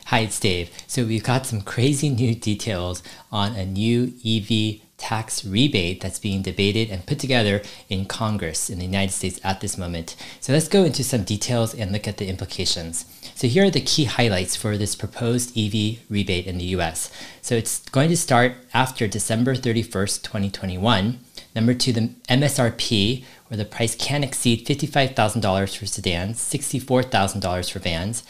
Hi, it's Dave. So we've got some crazy new details on a new EV tax rebate that's being debated and put together in Congress in the United States at this moment. So let's go into some details and look at the implications. So here are the key highlights for this proposed EV rebate in the US. So it's going to start after December 31st, 2021. Number two, the MSRP, where the price can exceed $55,000 for sedans, $64,000 for vans,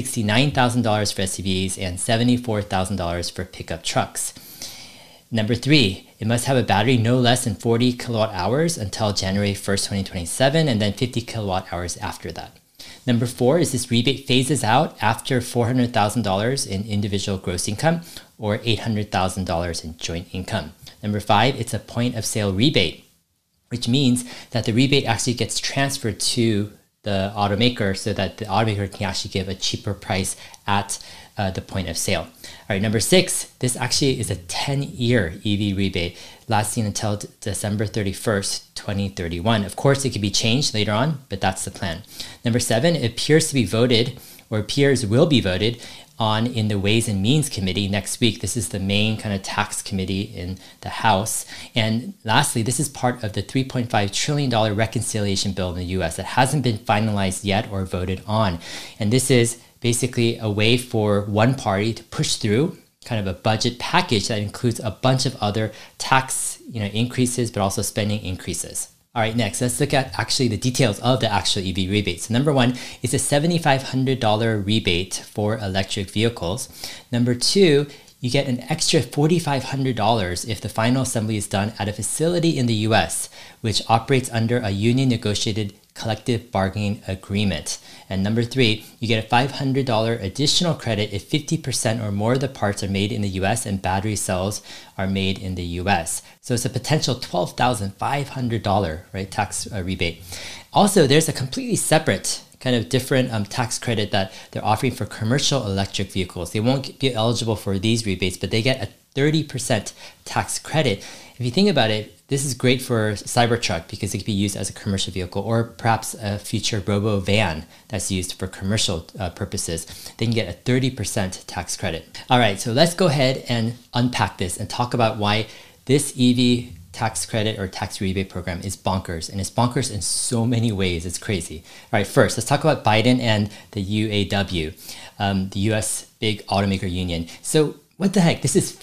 $69,000 for SUVs, and $74,000 for pickup trucks. Number three, it must have a battery no less than 40 kilowatt hours until January 1st, 2027, and then 50 kilowatt hours after that. Number four is this rebate phases out after $400,000 in individual gross income or $800,000 in joint income. Number five, it's a point of sale rebate, which means that the rebate actually gets transferred to the automaker so that the automaker can actually give a cheaper price at the point of sale. All right, number six, this actually is a 10-year EV rebate lasting until December 31st, 2031. Of course, it could be changed later on, but that's the plan. Number seven, it appears to be voted, or appears will be voted on in the Ways and Means Committee next week. This is the main kind of tax committee in the House. And lastly, this is part of the $3.5 trillion reconciliation bill in the US that hasn't been finalized yet or voted on. And this is basically a way for one party to push through kind of a budget package that includes a bunch of other tax increases, but also spending increases. All right, next, let's look at actually the details of the actual EV rebate. So number one is a $7,500 rebate for electric vehicles. Number two, you get an extra $4,500 if the final assembly is done at a facility in the US, which operates under a union negotiated collective bargaining agreement. And number three, you get a $500 additional credit if 50% or more of the parts are made in the US and battery cells are made in the US. So it's a potential $12,500 tax rebate. Also, there's a completely separate kind of different tax credit that they're offering for commercial electric vehicles. They won't be eligible for these rebates, but they get a 30% tax credit. If you think about it, this is great for Cybertruck because it can be used as a commercial vehicle, or perhaps a future robo van that's used for commercial purposes. They can get a 30% tax credit. All right, so let's go ahead and unpack this and talk about why this EV tax credit or tax rebate program is bonkers. And it's bonkers in so many ways. It's crazy. All right, first, let's talk about Biden and the UAW, the US big automaker union. So what the heck? This is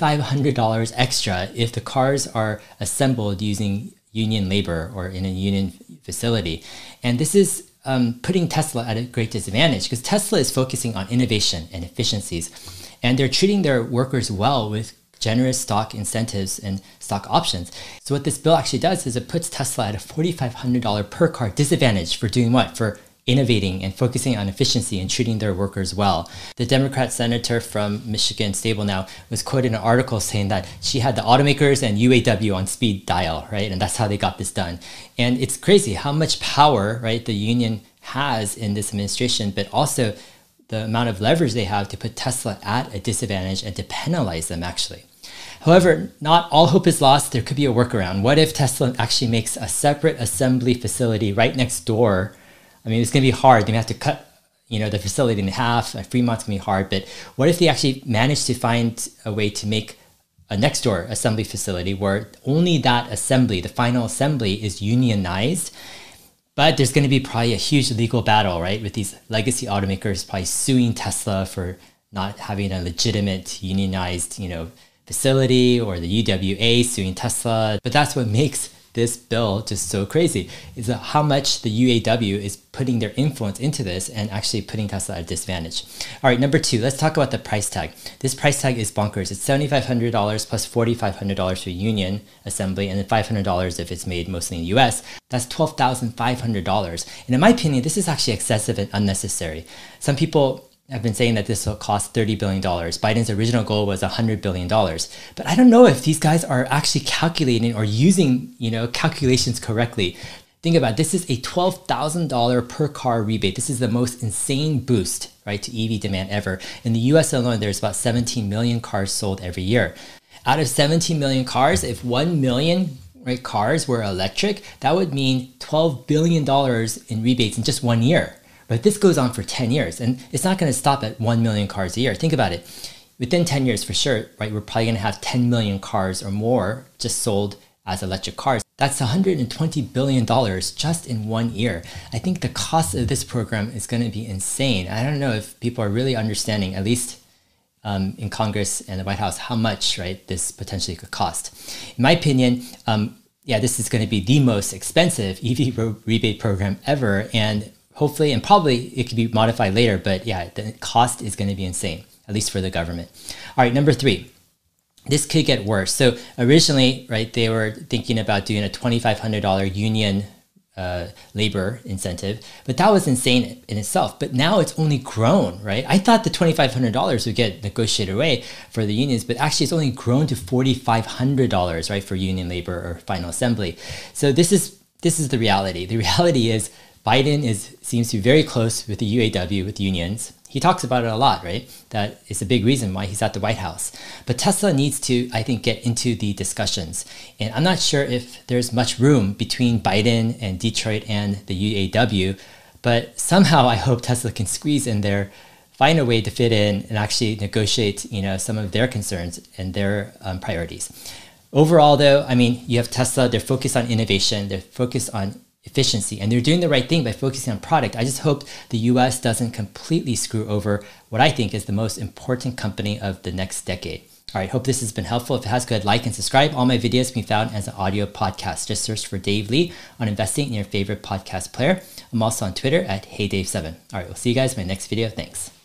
$4,500 extra if the cars are assembled using union labor or in a union facility. And this is putting Tesla at a great disadvantage because Tesla is focusing on innovation and efficiencies. And they're treating their workers well with generous stock incentives and stock options. So what this bill actually does is it puts Tesla at a $4,500 per car disadvantage for doing what? For innovating and focusing on efficiency and treating their workers well. The Democrat senator from Michigan, Stabenow, was quoted in an article saying that she had the automakers and UAW on speed dial, right? And that's how they got this done. And it's crazy how much power, right, the union has in this administration, but also the amount of leverage they have to put Tesla at a disadvantage and to penalize them actually. However, not all hope is lost. There could be a workaround. What if Tesla actually makes a separate assembly facility right next door? I mean, it's going to be hard. They have to cut, the facility in half. Fremont's going to be hard. But what if they actually manage to find a way to make a next door assembly facility where only that assembly, the final assembly, is unionized? But there's going to be probably a huge legal battle, right? With these legacy automakers probably suing Tesla for not having a legitimate unionized, facility, or the UWA suing Tesla. But that's what makes this bill just so crazy, is how much the UAW is putting their influence into this and actually putting Tesla at a disadvantage. All right, number two, let's talk about the price tag. This price tag is bonkers. It's $7,500 plus $4,500 for union assembly, and then $500 if it's made mostly in the US. That's $12,500. And in my opinion, this is actually excessive and unnecessary. Some people have been saying that this will cost $30 billion. Biden's original goal was $100 billion. But I don't know if these guys are actually calculating or using, calculations correctly. Think about it. This is a $12,000 per car rebate. This is the most insane boost, right, to EV demand ever. In the US alone, there's about 17 million cars sold every year. Out of 17 million cars, if 1 million cars were electric, that would mean $12 billion in rebates in just 1 year. But this goes on for 10 years, and it's not going to stop at 1 million cars a year. Think about it. Within 10 years, for sure, right, we're probably going to have 10 million cars or more just sold as electric cars. That's $120 billion just in 1 year. I think the cost of this program is going to be insane. I don't know if people are really understanding, at least in Congress and the White House, how much, right, this potentially could cost. In my opinion, this is going to be the most expensive EV rebate program ever. And hopefully, and probably it could be modified later, but yeah, the cost is going to be insane, at least for the government. All right, number 3. This could get worse. So originally, right, they were thinking about doing a $2,500 union labor incentive, but that was insane in itself. But now it's only grown, right? I thought the $2,500 would get negotiated away for the unions, but actually it's only grown to $4,500, right, for union labor or final assembly. So this is the reality. The reality is Biden seems to be very close with the UAW, with unions. He talks about it a lot, right? That is a big reason why he's at the White House. But Tesla needs to, I think, get into the discussions. And I'm not sure if there's much room between Biden and Detroit and the UAW, but somehow I hope Tesla can squeeze in there, find a way to fit in and actually negotiate, some of their concerns and their priorities. Overall, though, I mean, you have Tesla, they're focused on innovation, they're focused on efficiency, and they're doing the right thing by focusing on product. I just hope the US doesn't completely screw over what I think is the most important company of the next decade. All right, hope this has been helpful. If it has, go ahead, like and subscribe. All my videos can be found as an audio podcast. Just search for Dave Lee on investing in your favorite podcast player. I'm also on Twitter at HeyDave7. All right, we'll see you guys in my next video. Thanks.